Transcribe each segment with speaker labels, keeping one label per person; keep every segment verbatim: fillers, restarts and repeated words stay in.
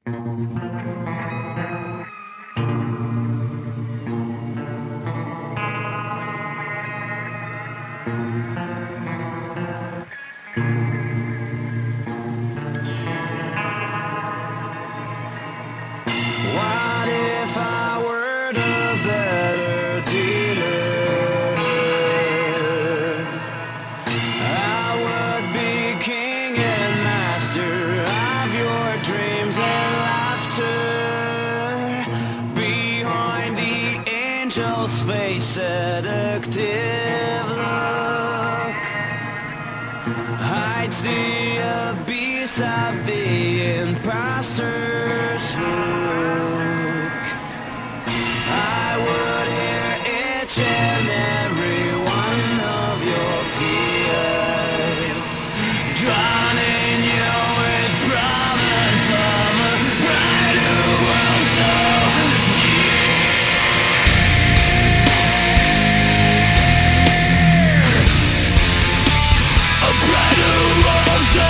Speaker 1: What if I were the better dealer? I would be king and master of your dreams and laughter. Behind the angel's face, seductive look hides the abyss of the imposter's hook. I would hear each and every one of your fears, drowning you with promise of a brighter world so dear, a brighter world so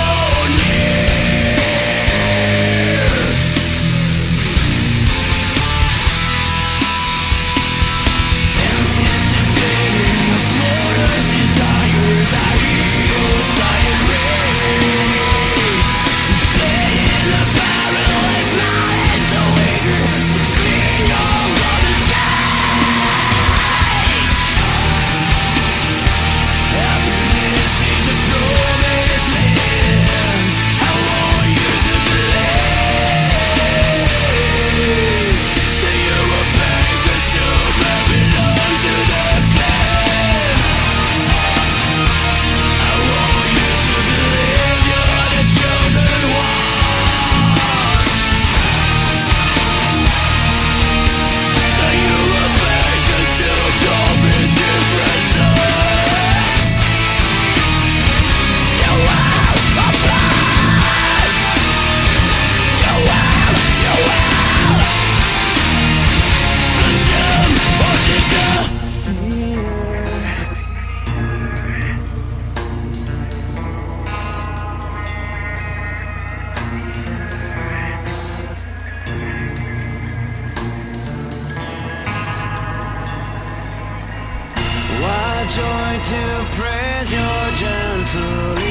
Speaker 1: joy to praise your gentle